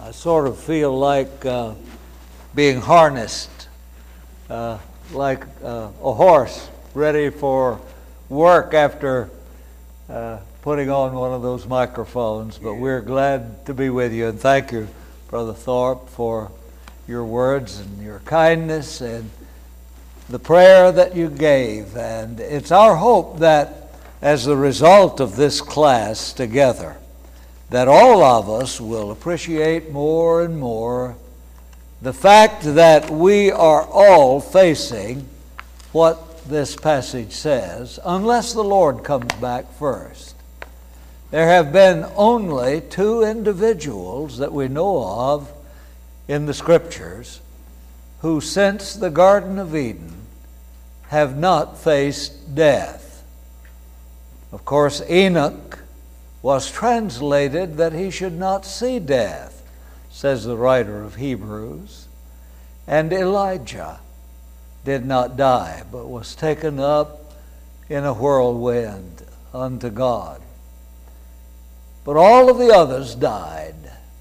I sort of feel like being harnessed, like a horse ready for work after putting on one of those microphones. But we're glad to be with you, and thank you, Brother Thorpe, for your words and your kindness and the prayer that you gave. And it's our hope that as a result of this class together, that all of us will appreciate more and more the fact that we are all facing what this passage says, unless the Lord comes back first. There have been only two individuals that we know of in the Scriptures who, since the Garden of Eden, have not faced death. Of course, Enoch was translated that he should not see death, says the writer of Hebrews. And Elijah did not die, but was taken up in a whirlwind unto God. But all of the others died.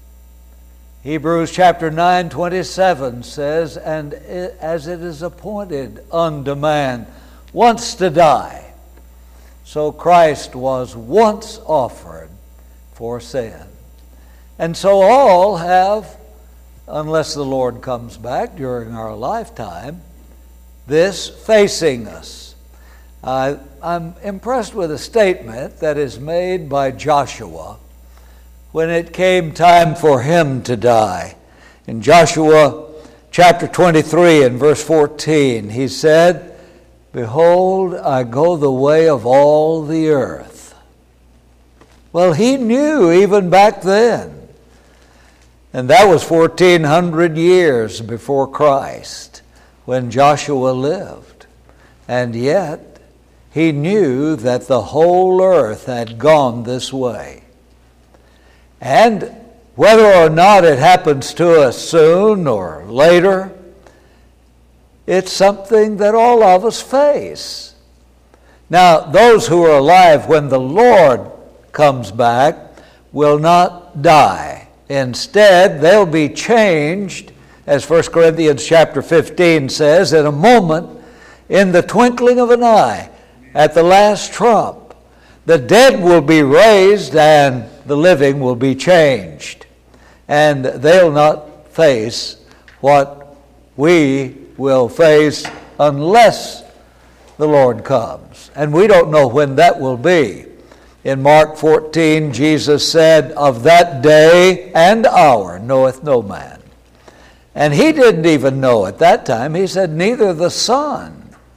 Hebrews chapter 9:27 says, "And as it is appointed unto man once to die, so Christ was once offered for sin." And so all have, unless the Lord comes back during our lifetime, this facing us. I'm impressed with a statement that is made by Joshua when it came time for him to die. In Joshua chapter 23 and verse 14, he said, "Behold, I go the way of all the earth." Well, he knew even back then, and that was 1400 years before Christ when Joshua lived. And yet, he knew that the whole earth had gone this way. And whether or not it happens to us soon or later, it's something that all of us face. Now, those who are alive when the Lord comes back will not die. Instead, they'll be changed, as 1 Corinthians chapter 15 says, in a moment, in the twinkling of an eye, at the last trump. The dead will be raised and the living will be changed. And they'll not face what we will face unless the Lord comes. And we don't know when that will be. In Mark 14, Jesus said, "Of that day and hour knoweth no man." And he didn't even know at that time. He said, "Neither the Son."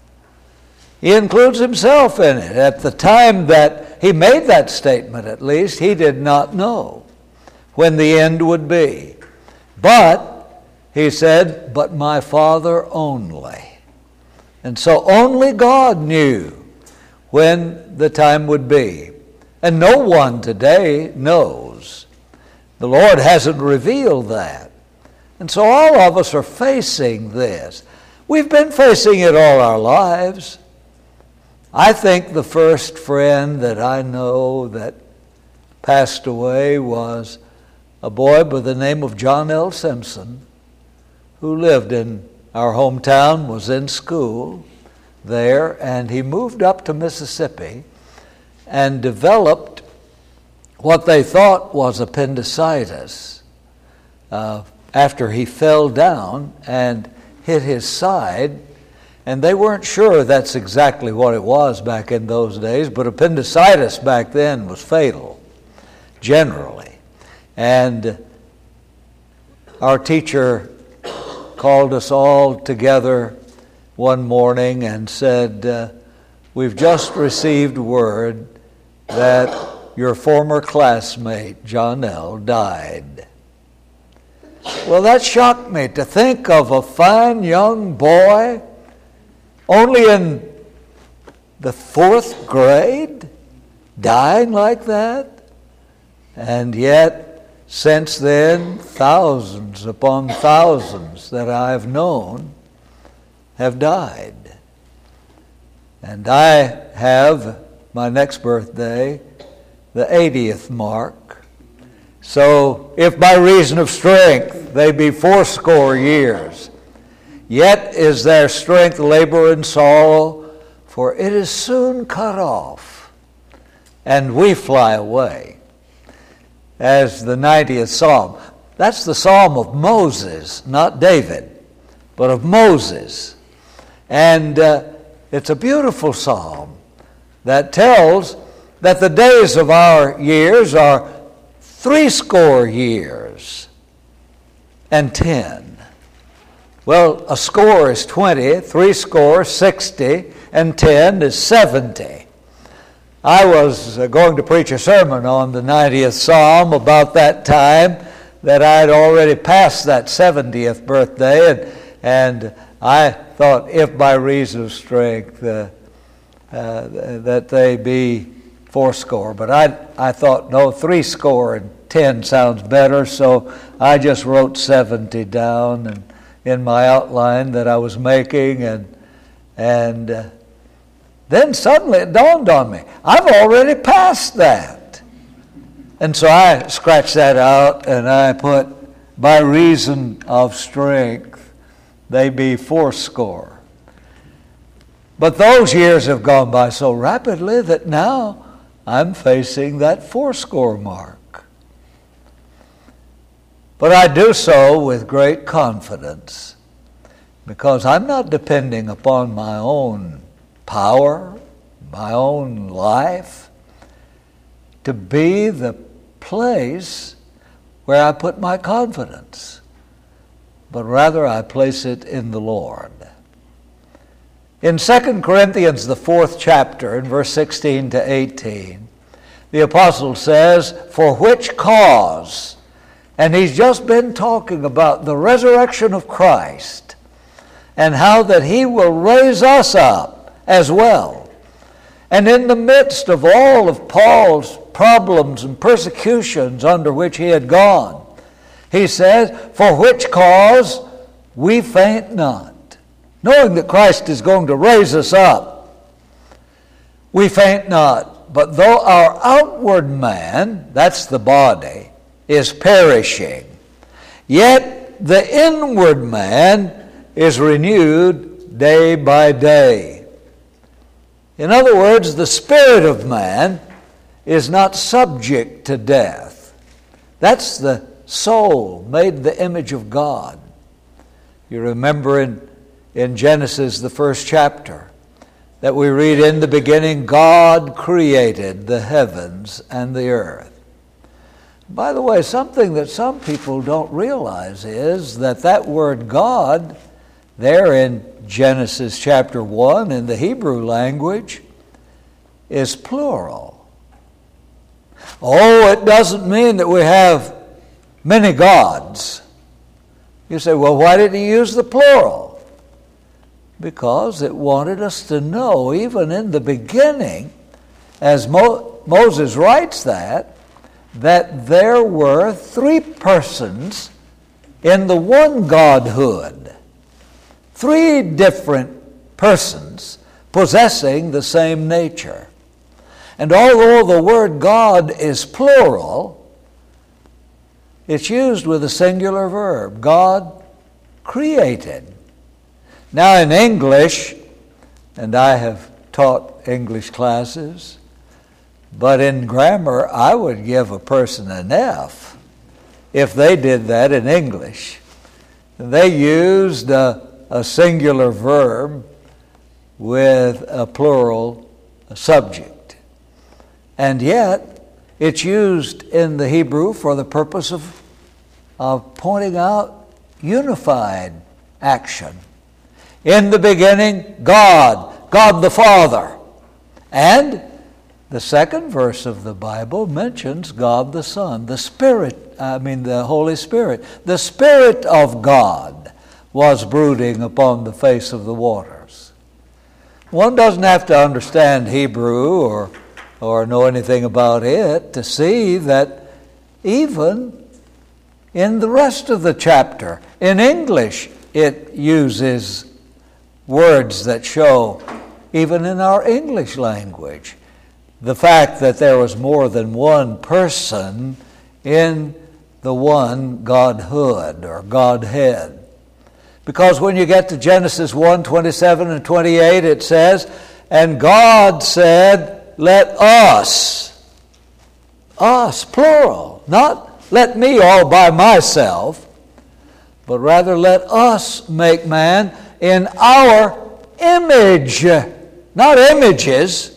He includes himself in it. At the time that he made that statement, at least, he did not know when the end would be. But, he said, "But my Father only." And so only God knew when the time would be. And no one today knows. The Lord hasn't revealed that. And so all of us are facing this. We've been facing it all our lives. I think the first friend that I know that passed away was a boy by the name of John L. Simpson, who lived in our hometown, was in school there, and he moved up to Mississippi and developed what they thought was appendicitis after he fell down and hit his side. And they weren't sure that's exactly what it was back in those days, but appendicitis back then was fatal, generally. And our teacher called us all together one morning and said, "We've just received word that your former classmate, John L., died." Well, that shocked me, to think of a fine young boy only in the 4th grade, dying like that. And yet, since then, thousands upon thousands that I've known have died. And I have, my next birthday, the 80th mark. So, if by reason of strength they be fourscore years, yet is their strength labor and sorrow, for it is soon cut off, and we fly away. As the 90th Psalm. That's the Psalm of Moses, not David, but of Moses. And it's a beautiful psalm that tells that the days of our years are 80 years and 10. Well, a score is 20, 80, 60, and 10 is 70. I was going to preach a sermon on the 90th Psalm about that time that I had already passed that 70th birthday, and I thought, if by reason of strength that they be fourscore. But I thought, no, 80 and 10 sounds better, so I just wrote 70 down and in my outline that I was making, and then suddenly it dawned on me, I've already passed that. And so I scratched that out and I put, by reason of strength, they be fourscore. But those years have gone by so rapidly that now I'm facing that fourscore mark. But I do so with great confidence because I'm not depending upon my own power, my own life, to be the place where I put my confidence, but rather I place it in the Lord. In 2 Corinthians, the 4th chapter, in verse 16 to 18, the apostle says, "For which cause," and he's just been talking about the resurrection of Christ and how that he will raise us up as well. And in the midst of all of Paul's problems and persecutions under which he had gone, he says, "For which cause we faint not," knowing that Christ is going to raise us up. "We faint not, but though our outward man," that's the body, "is perishing, yet the inward man is renewed day by day." In other words, the spirit of man is not subject to death. That's the soul made in the image of God. You remember in Genesis, the 1st chapter, that we read, "In the beginning God created the heavens and the earth." By the way, something that some people don't realize is that word God there in Genesis chapter 1 in the Hebrew language is plural. Oh, it doesn't mean that we have many gods. You say, well, why did he use the plural? Because it wanted us to know, even in the beginning, as Moses writes that there were 3 persons in the one Godhood. 3 different persons possessing the same nature. And although the word God is plural, it's used with a singular verb. God created. Now in English, and I have taught English classes, but in grammar I would give a person an F if they did that in English. They used a singular verb with a plural subject. And yet, it's used in the Hebrew for the purpose of pointing out unified action. In the beginning, God the Father. And the 2nd verse of the Bible mentions God the Son, the Holy Spirit. The Spirit of God was brooding upon the face of the waters. One doesn't have to understand Hebrew or know anything about it to see that even in the rest of the chapter, in English, it uses words that show, even in our English language, the fact that there was more than one person in the one Godhood or Godhead. Because when you get to Genesis 1:27 and 28, it says, "And God said, let us," plural, not let me all by myself, but rather let us make man in our image, not images,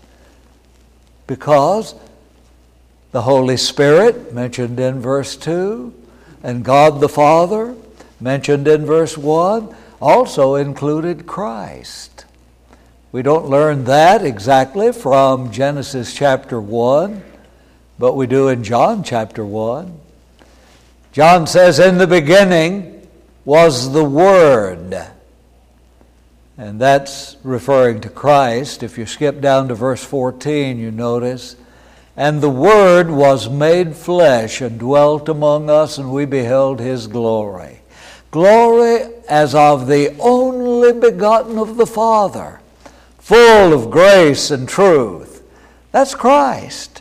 because the Holy Spirit, mentioned in verse 2, and God the Father, mentioned in verse 1, also included Christ. We don't learn that exactly from Genesis chapter 1, but we do in John chapter 1. John says, "In the beginning was the Word." And that's referring to Christ. If you skip down to verse 14, you notice, "And the Word was made flesh and dwelt among us, and we beheld His glory. Glory as of the only begotten of the Father, full of grace and truth." That's Christ.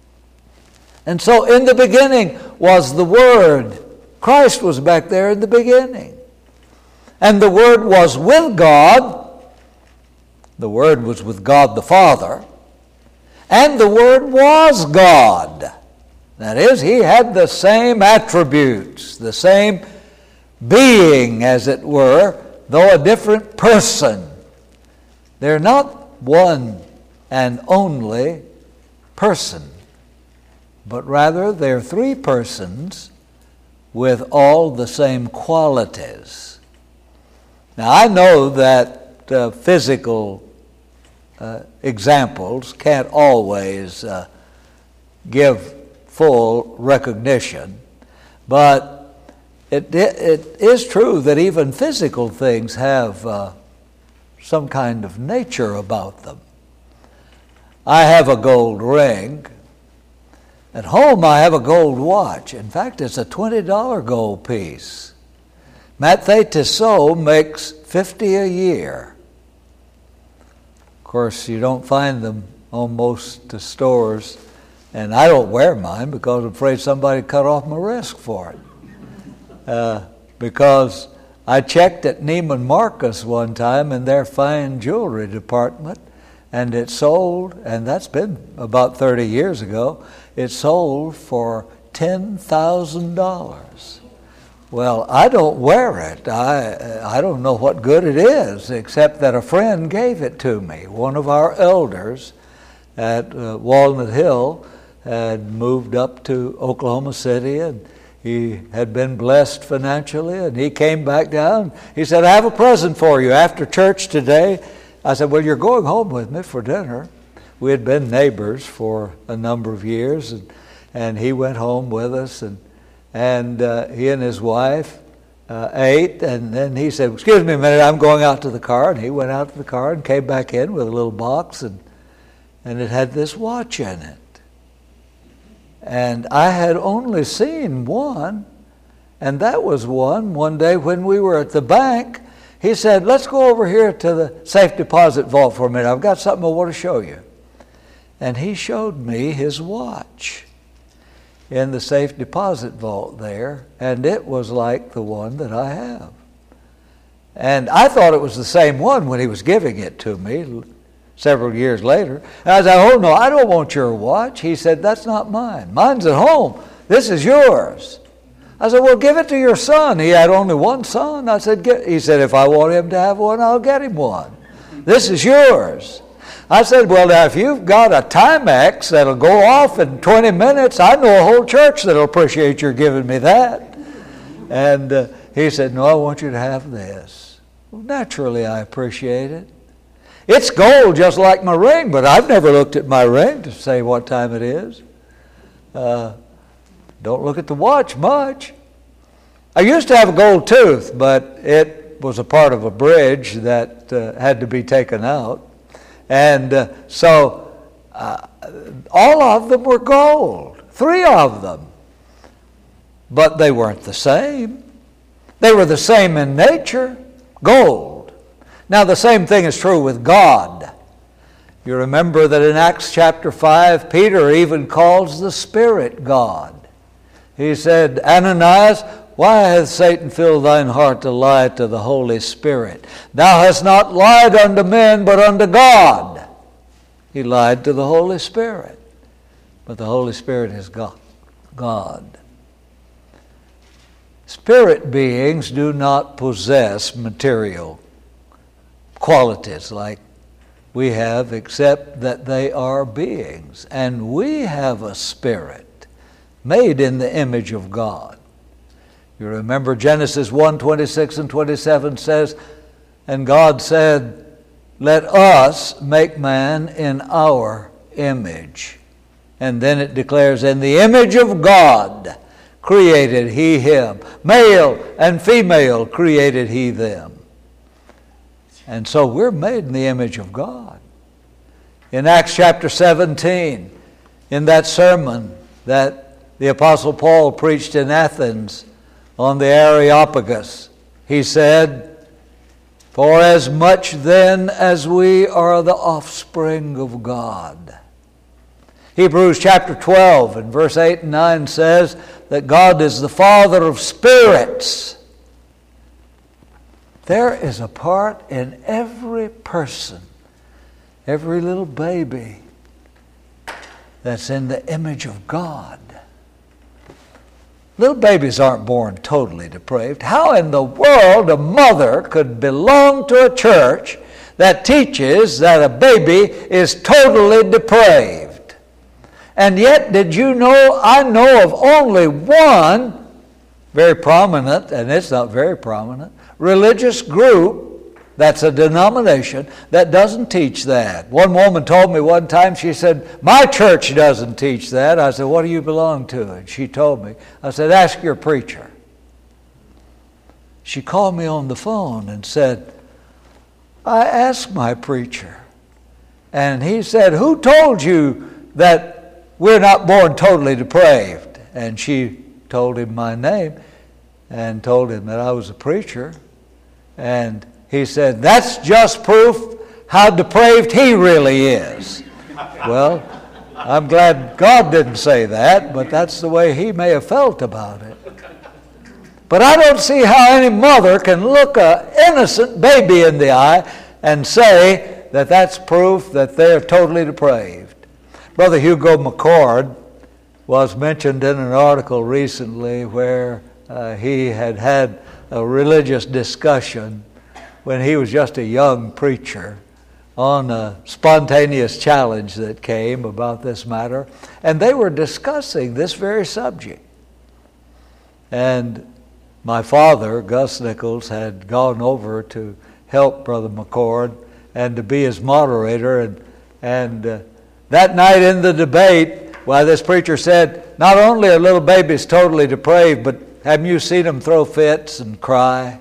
And so in the beginning was the Word. Christ was back there in the beginning. And the Word was with God. The Word was with God the Father. And the Word was God. That is, He had the same attributes, the same being, as it were, though a different person. They're not one and only person, but rather they're three persons with all the same qualities. Now, I know that physical examples can't always give full recognition, but it is true that even physical things have some kind of nature about them. I have a gold ring. At home, I have a gold watch. In fact, it's a $20 gold piece. Matthieu Tissot makes 50 a year. Of course, you don't find them on most stores, and I don't wear mine because I'm afraid somebody cut off my wrist for it. Because I checked at Neiman Marcus one time in their fine jewelry department, and it sold, and that's been about 30 years ago, it sold for $10,000. Well, I don't wear it. I don't know what good it is, except that a friend gave it to me. One of our elders at Walnut Hill had moved up to Oklahoma City, and he had been blessed financially, and he came back down. He said, "I have a present for you after church today." I said, "Well, you're going home with me for dinner." We had been neighbors for a number of years, and he went home with us, and he and his wife ate, and then he said, "Excuse me a minute, I'm going out to the car." And he went out to the car and came back in with a little box, and it had this watch in it. And I had only seen one, and that was one day when we were at the bank. He said, "Let's go over here to the safe deposit vault for a minute. I've got something I want to show you." And he showed me his watch in the safe deposit vault there, and it was like the one that I have. And I thought it was the same one when he was giving it to me several years later. And I said, "Oh no, I don't want your watch." He said, "That's not mine. Mine's at home. This is yours." I said, "Well, give it to your son." He had only one son. I said, he said, "If I want him to have one, I'll get him one. This is yours." I said, "Well, now, if you've got a Timex that'll go off in 20 minutes, I know a whole church that'll appreciate your giving me that." And he said, "No, I want you to have this." Well, naturally, I appreciate it. It's gold just like my ring, but I've never looked at my ring to say what time it is. Don't look at the watch much. I used to have a gold tooth, but it was a part of a bridge that had to be taken out. And so all of them were gold, 3 of them. But they weren't the same. They were the same in nature, gold. Now the same thing is true with God. You remember that in Acts chapter 5, Peter even calls the Spirit God. He said, Ananias, why hath Satan filled thine heart to lie to the Holy Spirit? Thou hast not lied unto men, but unto God. He lied to the Holy Spirit. But the Holy Spirit is God. Spirit beings do not possess material qualities like we have, except that they are beings. And we have a spirit made in the image of God. You remember Genesis 1:26 and 27 says, and God said, let us make man in our image. And then it declares, in the image of God created he him. Male and female created he them. And so we're made in the image of God. In Acts chapter 17, in that sermon that the Apostle Paul preached in Athens on the Areopagus, he said, for as much then as we are the offspring of God. Hebrews chapter 12 and verse 8 and 9 says that God is the Father of spirits. There is a part in every person, every little baby, that's in the image of God. Little babies aren't born totally depraved. How in the world a mother could belong to a church that teaches that a baby is totally depraved? And yet, did you know, I know of only one very prominent, and it's not very prominent, religious group that's a denomination that doesn't teach that. One woman told me one time, she said, my church doesn't teach that. I said, what do you belong to? And she told me. I said, ask your preacher. She called me on the phone and said, I asked my preacher. And he said, who told you that we're not born totally depraved? And she told him my name and told him that I was a preacher. And he said, that's just proof how depraved he really is. Well, I'm glad God didn't say that, but that's the way he may have felt about it. But I don't see how any mother can look an innocent baby in the eye and say that that's proof that they're totally depraved. Brother Hugo McCord was mentioned in an article recently where he had a religious discussion when he was just a young preacher on a spontaneous challenge that came about this matter. And they were discussing this very subject. And my father, Gus Nichols, had gone over to help Brother McCord and to be his moderator. And that night in the debate, why this preacher said, not only are little babies totally depraved, but haven't you seen them throw fits and cry?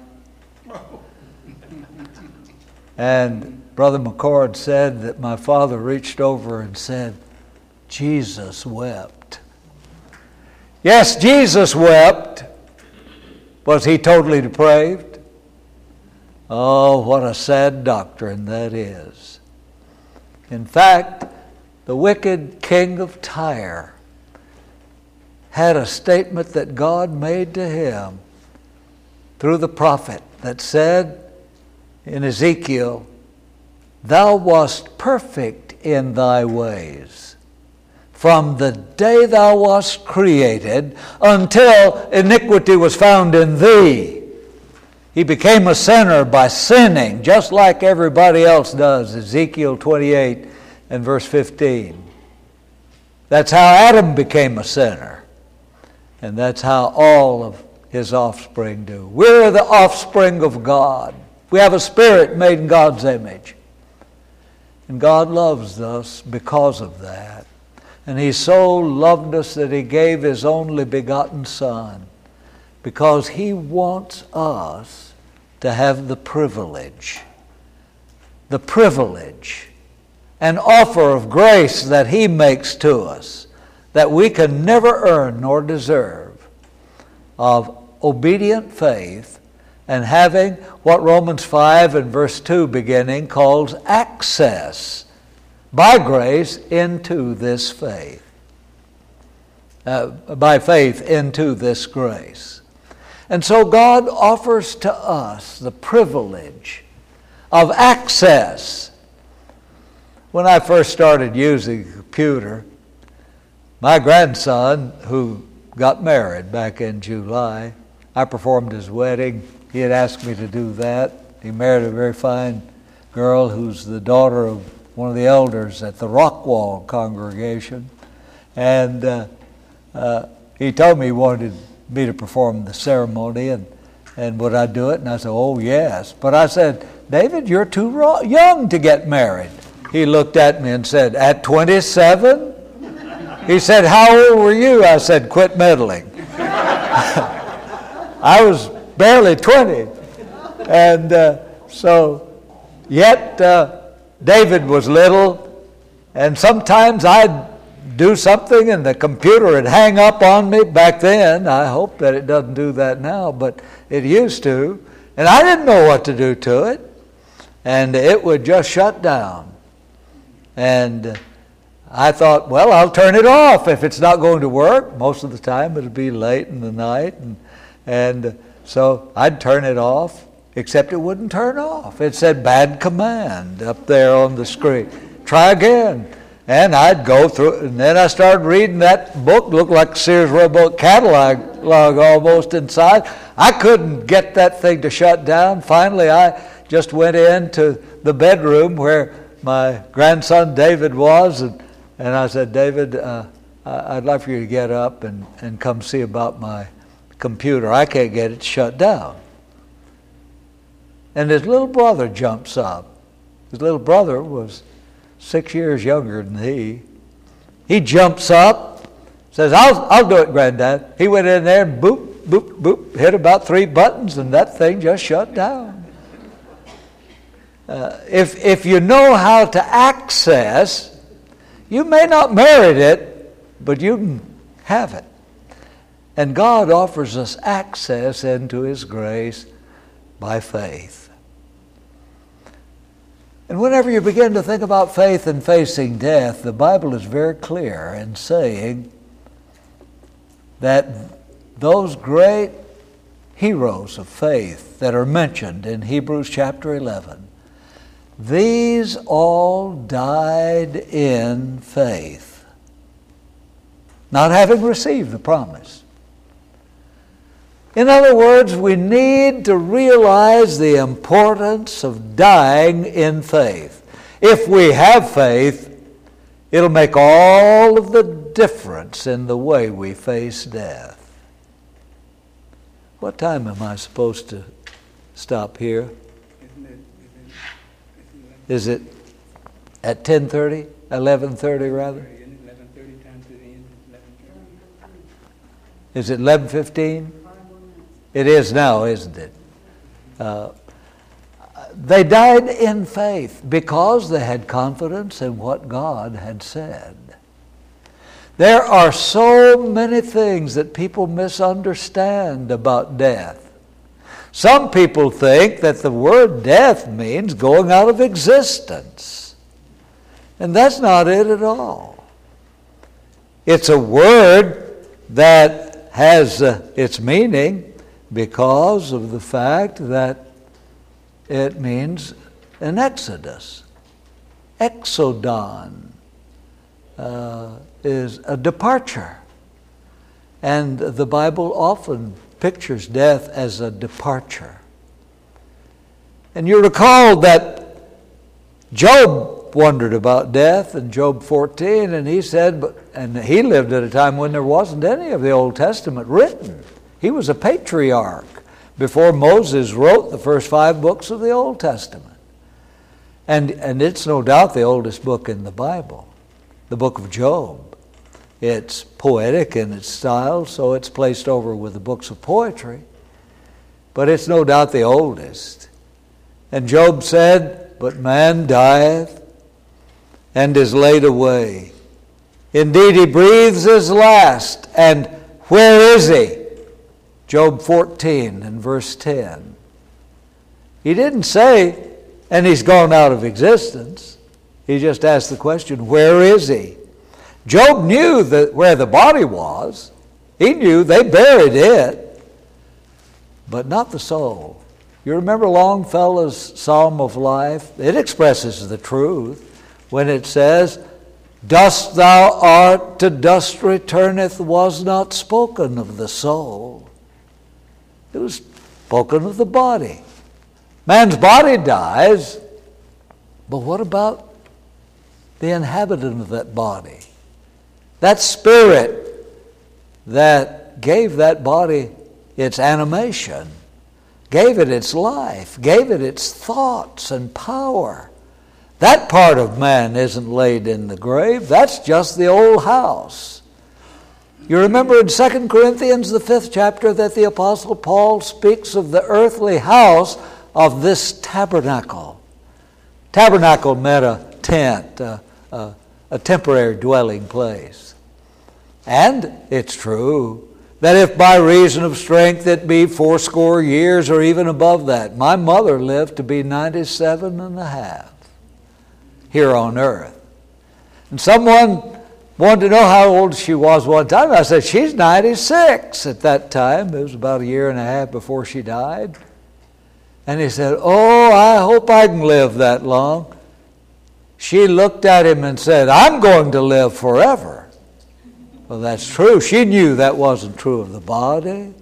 And Brother McCord said that my father reached over and said, Jesus wept. Yes, Jesus wept. Was he totally depraved? Oh, what a sad doctrine that is. In fact, the wicked king of Tyre had a statement that God made to him through the prophet that said in Ezekiel, thou wast perfect in thy ways from the day thou wast created until iniquity was found in thee. He became a sinner by sinning, just like everybody else does, Ezekiel 28 and verse 15. That's how Adam became a sinner. And that's how all of his offspring do. We're the offspring of God. We have a spirit made in God's image. And God loves us because of that. And He so loved us that He gave His only begotten Son, because He wants us to have the privilege, an offer of grace that He makes to us that we can never earn nor deserve, of obedient faith and having what Romans 5 and verse 2 beginning calls access by grace into this faith. by faith into this grace. And so God offers to us the privilege of access. When I first started using a computer, my grandson, who got married back in July, I performed his wedding. He had asked me to do that. He married a very fine girl who's the daughter of one of the elders at the Rockwall congregation. And he told me he wanted me to perform the ceremony, and would I do it? And I said, oh, yes. But I said, David, you're too young to get married. He looked at me and said, at 27? He said, how old were you? I said, quit meddling. I was barely 20. And yet David was little, and sometimes I'd do something and the computer would hang up on me back then. I hope that it doesn't do that now, but it used to. And I didn't know what to do to it. And it would just shut down. And I thought, well, I'll turn it off if it's not going to work. Most of the time it'll be late in the night. And so I'd turn it off, except it wouldn't turn off. It said bad command up there on the screen. Try again. And I'd go through, and then I started reading that book, looked like Sears Roebuck catalog almost inside. I couldn't get that thing to shut down. Finally, I just went into the bedroom where my grandson David was, and I said, David, I'd like for you to get up and come see about my computer. I can't get it shut down. And his little brother jumps up. His little brother was 6 years younger than he. He jumps up, says, I'll do it, Granddad. He went in there and boop, boop, boop, hit about 3 buttons, and that thing just shut down. If you know how to access, you may not merit it, but you can have it. And God offers us access into His grace by faith. And whenever you begin to think about faith and facing death, the Bible is very clear in saying that those great heroes of faith that are mentioned in Hebrews chapter 11, these all died in faith, not having received the promise. In other words, we need to realize the importance of dying in faith. If we have faith, it'll make all of the difference in the way we face death. What time am I supposed to stop here? Is it at 10:30? 11:30 rather? 11:30 time to the end. 11:30. Is it 11:15? It is now, isn't it? They died in faith because they had confidence in what God had said. There are so many things that people misunderstand about death. Some people think that the word death means going out of existence. And that's not it at all. It's a word that has its meaning because of the fact that it means an exodus. Exodon is a departure. And the Bible often pictures death as a departure. And you recall that Job wondered about death in Job 14, and he said, and he lived at a time when there wasn't any of the Old Testament written. He was a patriarch before Moses wrote the first 5 books of the Old Testament. And it's no doubt the oldest book in the Bible, the book of Job. It's poetic in its style, so it's placed over with the books of poetry. But it's no doubt the oldest. And Job said, but man dieth and is laid away. Indeed, he breathes his last, and where is he? Job 14 and verse 10. He didn't say, and he's gone out of existence. He just asked the question, where is he? Job knew that where the body was. He knew they buried it, but not the soul. You remember Longfellow's Psalm of Life? It expresses the truth when it says, "Dust thou art, to dust returneth," was not spoken of the soul. It was spoken of the body. Man's body dies, but what about the inhabitant of that body? That spirit that gave that body its animation, gave it its life, gave it its thoughts and power. That part of man isn't laid in the grave. That's just the old house. You remember in 2 Corinthians, the 5th chapter, that the Apostle Paul speaks of the earthly house of this tabernacle. Tabernacle meant a tent, a temporary dwelling place. And it's true that if by reason of strength it be 80 years or even above that. My mother lived to be 97 and a half here on earth. And someone wanted to know how old she was one time. I said, she's 96 at that time. It was about a year and a half before she died. And he said, "Oh, I hope I can live that long." She looked at him and said, "I'm going to live forever." Well, that's true. She knew that wasn't true of the body,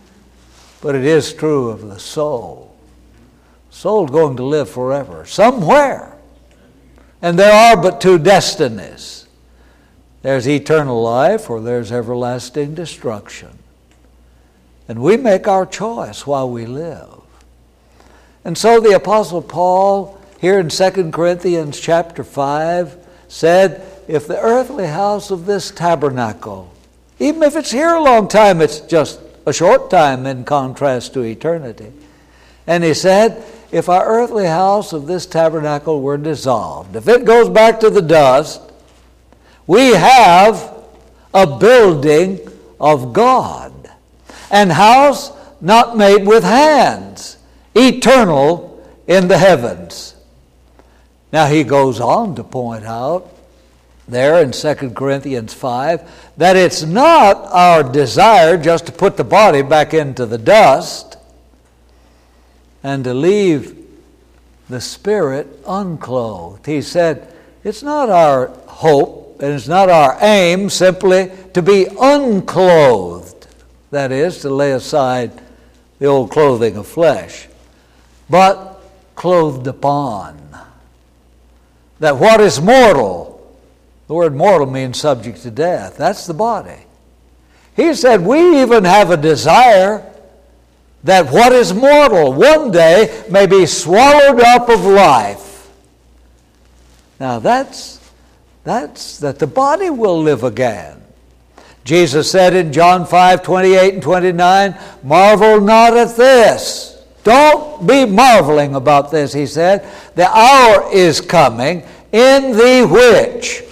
but it is true of the soul. Soul's going to live forever, somewhere. And there are but two destinies. There's eternal life or there's everlasting destruction. And we make our choice while we live. And so the Apostle Paul, here in 2 Corinthians chapter 5, said, if the earthly house of this tabernacle, even if it's here a long time, it's just a short time in contrast to eternity. And he said, if our earthly house of this tabernacle were dissolved, if it goes back to the dust, we have a building of God, an house not made with hands, eternal in the heavens. Now he goes on to point out there in 2 Corinthians 5 that it's not our desire just to put the body back into the dust and to leave the spirit unclothed. He said it's not our hope and it's not our aim simply to be unclothed, that is, to lay aside the old clothing of flesh, but clothed upon. That what is mortal, the word mortal means subject to death, that's the body. He said we even have a desire that what is mortal one day may be swallowed up of life. Now that's that the body will live again. Jesus said in John 5:28 and 29, marvel not at this. Don't be marveling about this, he said. The hour is coming in the which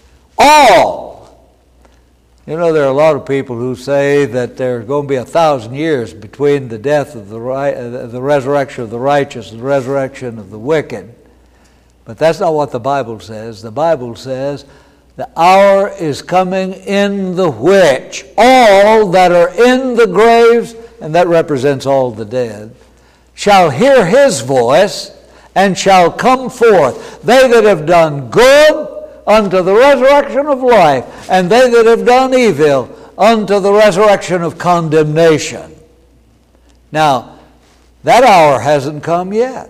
all. You know, there are a lot of people who say that there's going to be 1,000 years between the death of the resurrection of the righteous and the resurrection of the wicked. But that's not what the Bible says. The Bible says the hour is coming in the which all that are in the graves, and that represents all the dead, shall hear his voice and shall come forth. They that have done good unto the resurrection of life, and they that have done evil unto the resurrection of condemnation. Now, that hour hasn't come yet.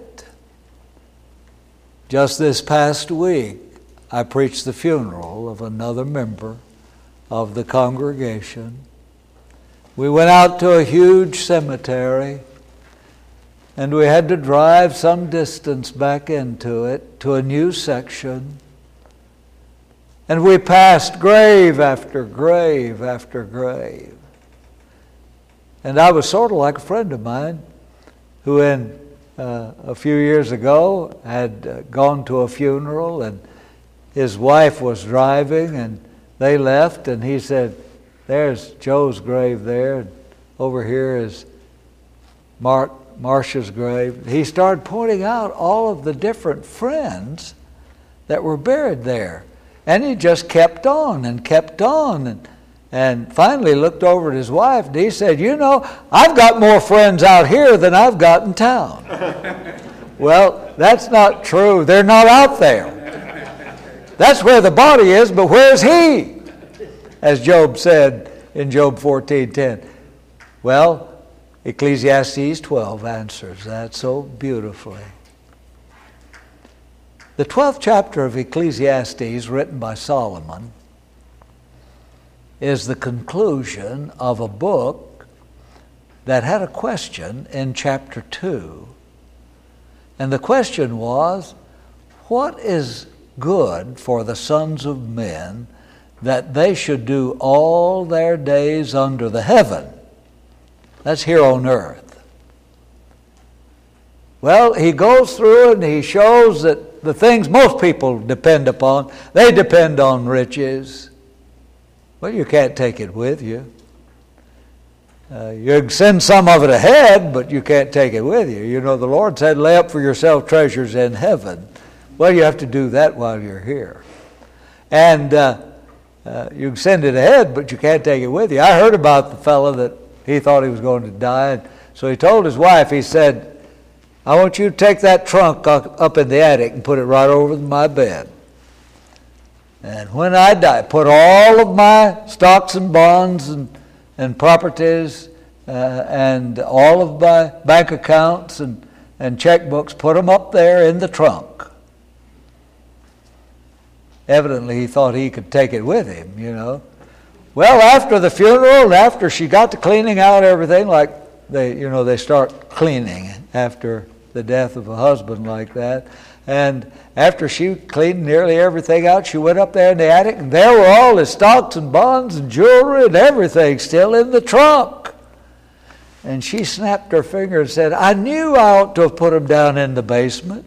Just this past week, I preached the funeral of another member of the congregation. We went out to a huge cemetery, and we had to drive some distance back into it to a new section. And we passed grave after grave after grave. And I was sort of like a friend of mine who a few years ago had gone to a funeral, and his wife was driving, and they left, and he said, there's Joe's grave there, and over here is Marcia's grave. He started pointing out all of the different friends that were buried there. And he just kept on and kept on. And finally looked over at his wife and he said, you know, I've got more friends out here than I've got in town. Well, that's not true. They're not out there. That's where the body is, but where's he? As Job said in Job 14:10. Well, Ecclesiastes 12 answers that so beautifully. The 12th chapter of Ecclesiastes, written by Solomon, is the conclusion of a book that had a question in chapter 2. And the question was, what is good for the sons of men that they should do all their days under the heaven? That's here on earth. Well, he goes through and he shows that the things most people depend upon, they depend on riches. Well, you can't take it with you. You can send some of it ahead, but you can't take it with you. You know, the Lord said, lay up for yourself treasures in heaven. Well, you have to do that while you're here. And you can send it ahead, but you can't take it with you. I heard about the fellow that he thought he was going to die. And so he told his wife, he said, I want you to take that trunk up in the attic and put it right over my bed. And when I die, put all of my stocks and bonds and properties and all of my bank accounts and checkbooks, put them up there in the trunk. Evidently, he thought he could take it with him, you know. Well, after the funeral and after she got to cleaning out everything, like they start cleaning after the death of a husband like that. And after she cleaned nearly everything out, she went up there in the attic, and there were all his stocks and bonds and jewelry and everything still in the trunk. And she snapped her finger and said, I knew I ought to have put them down in the basement.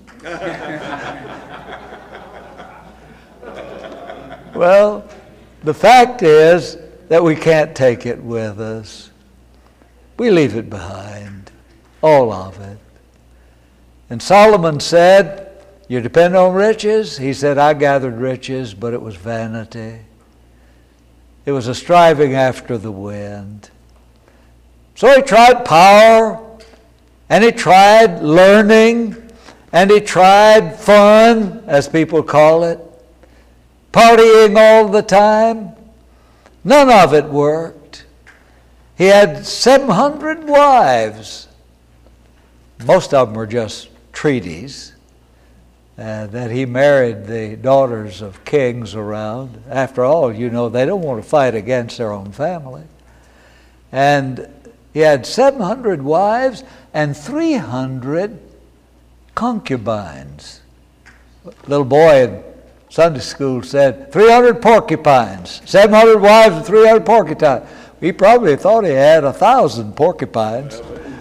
Well, the fact is that we can't take it with us. We leave it behind, all of it. And Solomon said, you depend on riches? He said, I gathered riches, but it was vanity. It was a striving after the wind. So he tried power, and he tried learning, and he tried fun, as people call it, partying all the time. None of it worked. He had 700 wives. Most of them were just treaties. That he married the daughters of kings around. After all, you know, they don't want to fight against their own family. And he had 700 wives and 300 concubines. A little boy in Sunday school said, 300 porcupines, 700 wives and 300 porcupines. He probably thought he had 1,000 porcupines.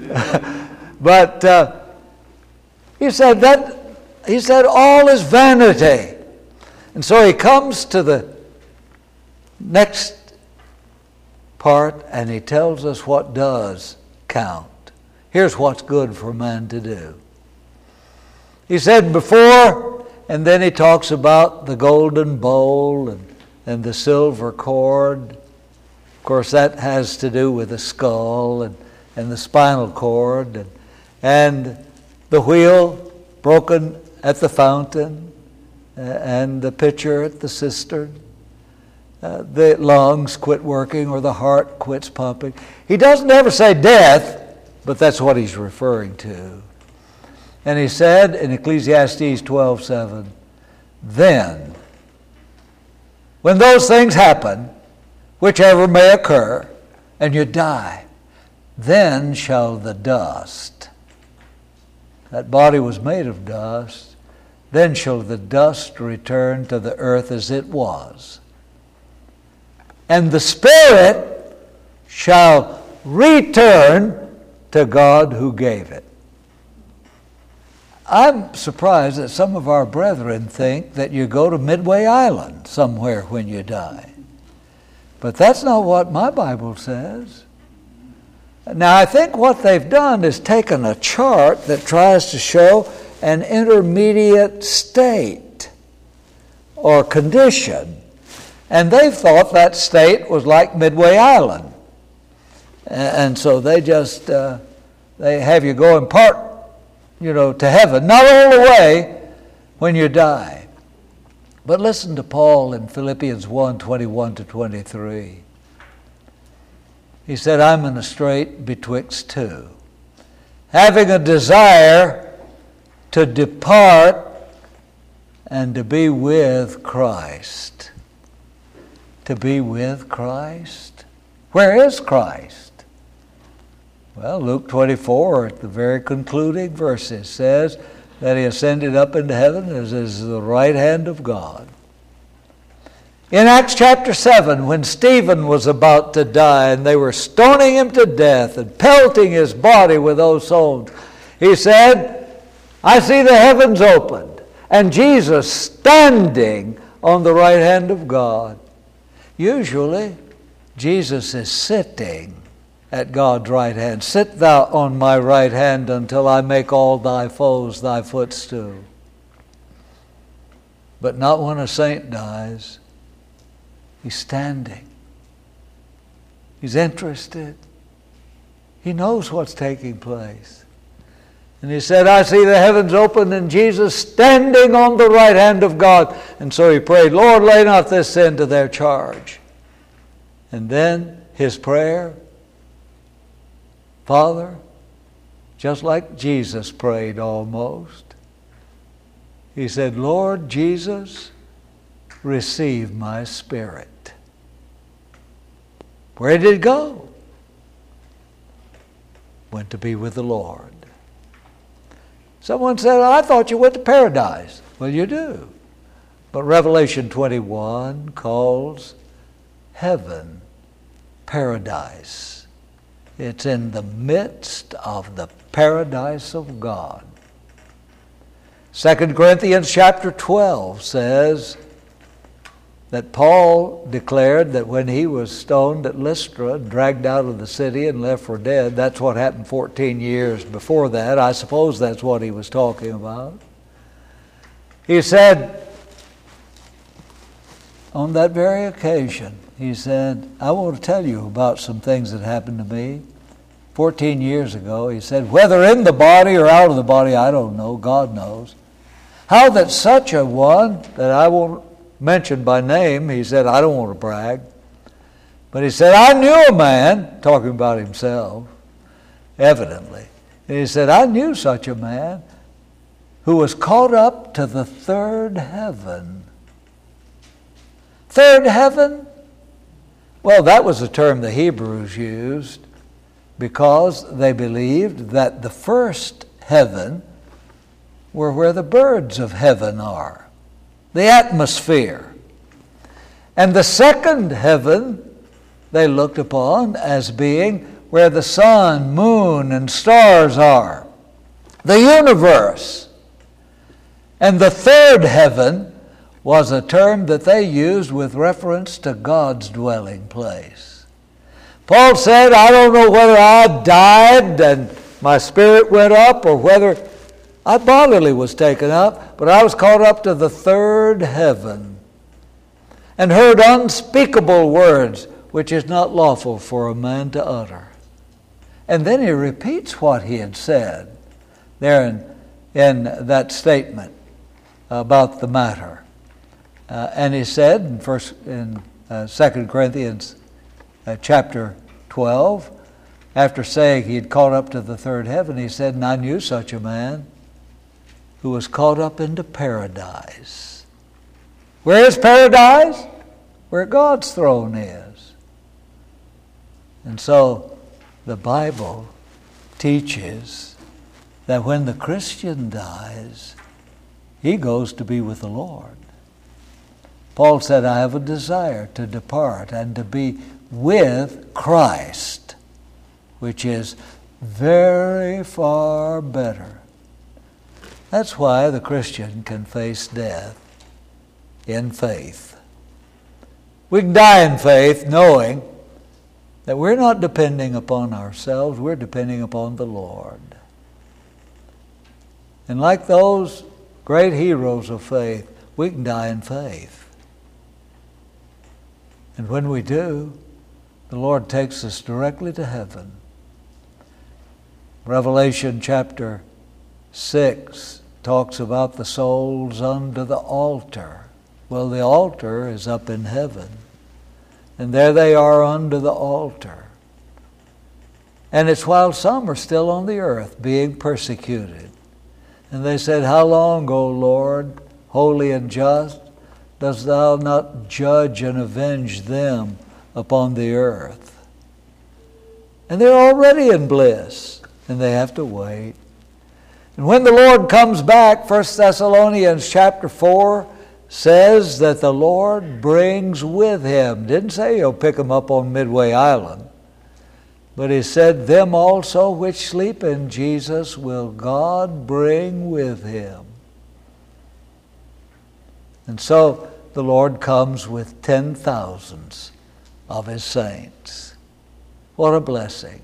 But he said all is vanity. And so he comes to the next part and he tells us what does count. Here's what's good for man to do. He said before, and then he talks about the golden bowl and the silver cord. Of course, that has to do with the skull and the spinal cord and the wheel broken at the fountain and the pitcher at the cistern. The lungs quit working or the heart quits pumping. He doesn't ever say death, but that's what he's referring to. And he said in Ecclesiastes 12:7, then, when those things happen, whichever may occur, and you die, then shall the dust, that body was made of dust, then shall the dust return to the earth as it was. And the spirit shall return to God who gave it. I'm surprised that some of our brethren think that you go to Midway Island somewhere when you die. But that's not what my Bible says. Now, I think what they've done is taken a chart that tries to show an intermediate state or condition. And they thought that state was like Midway Island. And so they just, they have you go in part, to heaven. Not all the way when you die. But listen to Paul in Philippians 1:21-23. He said, I'm in a strait betwixt two, having a desire to depart and to be with Christ. To be with Christ? Where is Christ? Well, Luke 24, at the very concluding verses, says that he ascended up into heaven as is the right hand of God. In Acts chapter 7, when Stephen was about to die and they were stoning him to death and pelting his body with those stones, he said, I see the heavens opened and Jesus standing on the right hand of God. Usually, Jesus is sitting at God's right hand. Sit thou on my right hand until I make all thy foes thy footstool. But not when a saint dies. He's standing. He's interested. He knows what's taking place. And he said, I see the heavens open and Jesus standing on the right hand of God. And so he prayed, Lord, lay not this sin to their charge. And then his prayer, Father, just like Jesus prayed almost, he said, Lord Jesus, receive my spirit. Where did it go? Went to be with the Lord. Someone said, I thought you went to paradise. Well, you do. But Revelation 21 calls heaven paradise. It's in the midst of the paradise of God. 2 Corinthians chapter 12 says that Paul declared that when he was stoned at Lystra, dragged out of the city and left for dead, that's what happened 14 years before that. I suppose that's what he was talking about. He said, on that very occasion, he said, I want to tell you about some things that happened to me 14 years ago. He said, whether in the body or out of the body, I don't know. God knows. How that such a one, that I won't mention by name, he said, I don't want to brag. But he said, I knew a man, talking about himself, evidently. And he said, I knew such a man who was caught up to the third heaven. Third heaven? Well, that was a term the Hebrews used because they believed that the first heaven were where the birds of heaven are, the atmosphere. And the second heaven they looked upon as being where the sun, moon, and stars are, the universe. And the third heaven was a term that they used with reference to God's dwelling place. Paul said, I don't know whether I died and my spirit went up or whether I bodily was taken up, but I was caught up to the third heaven and heard unspeakable words which is not lawful for a man to utter. And then he repeats what he had said there in that statement about the matter. And he said in 2 Corinthians chapter 12, after saying he had caught up to the third heaven, he said, and I knew such a man who was caught up into paradise. Where is paradise? Where God's throne is. And so the Bible teaches that when the Christian dies, he goes to be with the Lord. Paul said, I have a desire to depart and to be with Christ, which is very far better. That's why the Christian can face death in faith. We can die in faith knowing that we're not depending upon ourselves, we're depending upon the Lord. And like those great heroes of faith, we can die in faith. And when we do, the Lord takes us directly to heaven. Revelation chapter 6 talks about the souls under the altar. Well, the altar is up in heaven. And there they are under the altar. And it's while some are still on the earth being persecuted. And they said, "How long, O Lord, holy and just, dost thou not judge and avenge them upon the earth?" And they're already in bliss, and they have to wait. And when the Lord comes back, 1 Thessalonians chapter 4 says that the Lord brings with him. Didn't say he'll pick them up on Midway Island. But he said, "Them also which sleep in Jesus will God bring with him." And so the Lord comes with 10,000s of his saints. What a blessing.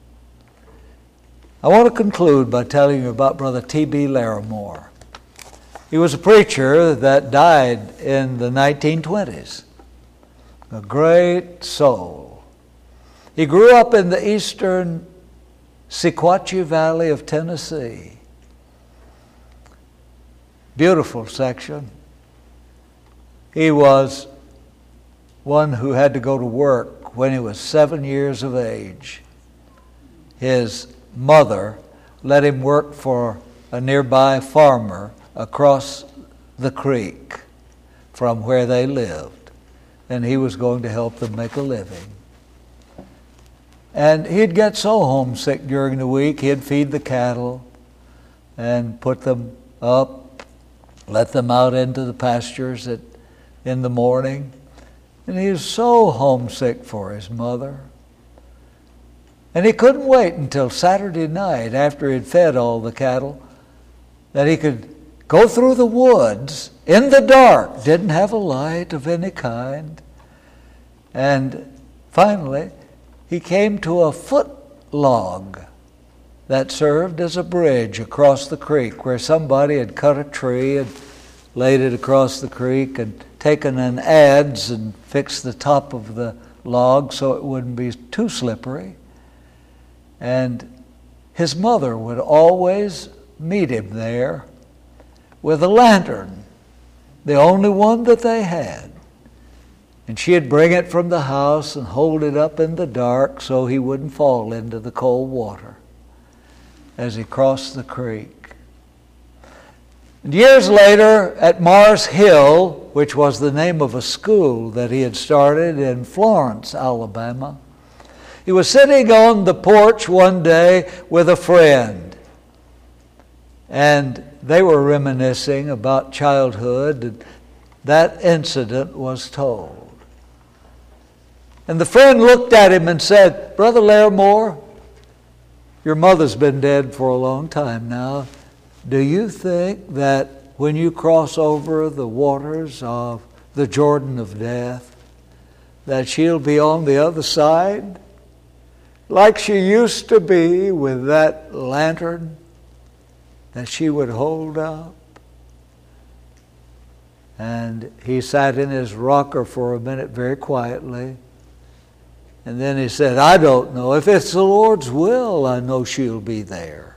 I want to conclude by telling you about Brother T.B. Larimore. He was a preacher that died in the 1920s. A great soul. He grew up in the eastern Sequatchie Valley of Tennessee. Beautiful section. He was one who had to go to work when he was 7 years of age. His mother let him work for a nearby farmer across the creek from where they lived, and he was going to help them make a living. And he'd get so homesick during the week, he'd feed the cattle and put them up, let them out into the pastures in the morning. And he was so homesick for his mother. And he couldn't wait until Saturday night after he'd fed all the cattle that he could go through the woods in the dark, didn't have a light of any kind. And finally, he came to a foot log that served as a bridge across the creek where somebody had cut a tree and laid it across the creek and taken an adze and fixed the top of the log so it wouldn't be too slippery. And his mother would always meet him there with a lantern, the only one that they had. And she'd bring it from the house and hold it up in the dark so he wouldn't fall into the cold water as he crossed the creek. And years later, at Mars Hill, which was the name of a school that he had started in Florence, Alabama, he was sitting on the porch one day with a friend. And they were reminiscing about childhood, and that incident was told. And the friend looked at him and said, "Brother Larimore, your mother's been dead for a long time now. Do you think that when you cross over the waters of the Jordan of death, that she'll be on the other side, like she used to be with that lantern that she would hold up?" And he sat in his rocker for a minute very quietly. And then he said, "I don't know. If it's the Lord's will, I know she'll be there."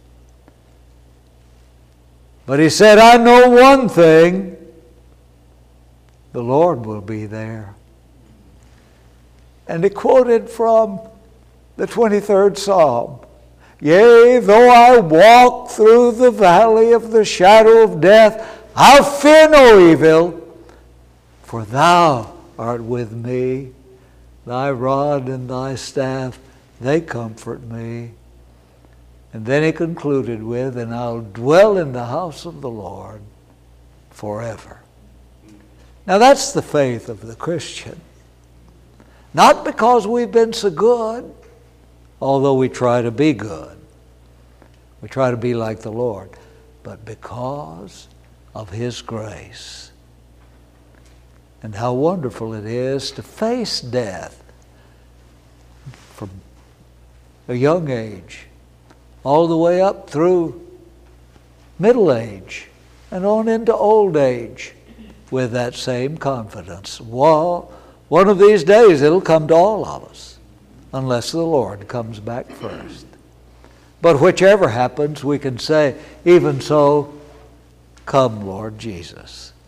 But he said, "I know one thing. The Lord will be there." And he quoted from the 23rd Psalm. "Yea, though I walk through the valley of the shadow of death, I'll fear no evil, for thou art with me. Thy rod and thy staff, they comfort me." And then he concluded with, "And I'll dwell in the house of the Lord forever." Now that's the faith of the Christian. Not because we've been so good, although we try to be good. We try to be like the Lord. But because of His grace. And how wonderful it is to face death from a young age all the way up through middle age and on into old age. with that same confidence. Well, one of these days it'll come to all of us, unless the Lord comes back first. But whichever happens, we can say, even so, come, Lord Jesus.